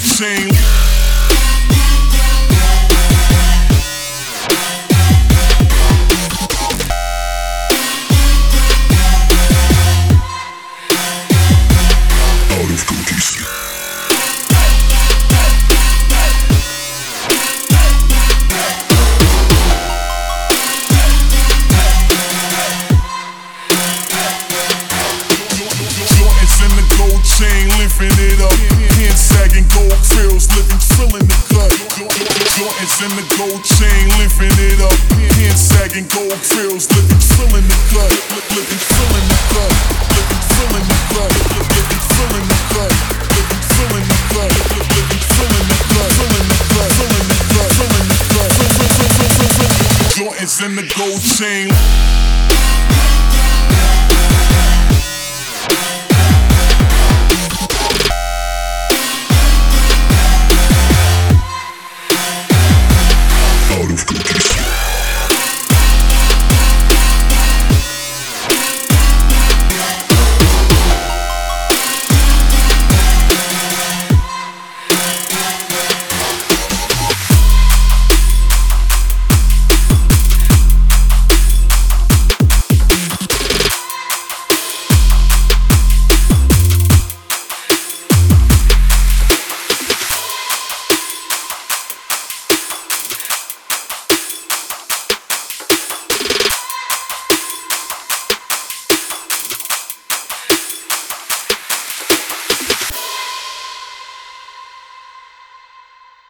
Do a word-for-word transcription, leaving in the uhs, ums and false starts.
chain. Chain, lifting it up, hand sagging, gold frills, living, filling the gut. Jordans in the gold chain, lifting it up, hand sagging, gold frills, living, filling the gut. Living, filling the gut, living, filling the gut, living, filling the gut, living, filling the gut, living, filling the gut, filling the gut, filling the gut, filling the gut. Jordans in the gold chain.